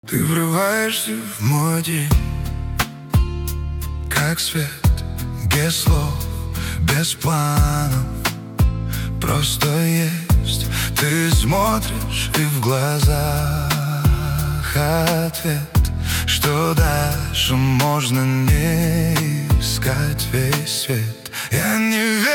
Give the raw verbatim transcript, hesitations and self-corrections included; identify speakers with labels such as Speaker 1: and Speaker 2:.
Speaker 1: Ты врываешься в мой день, как свет, без слов, без планов, просто есть. Ты смотришь, и в глазах ответ, что дальше можно не искать весь свет. Я не верю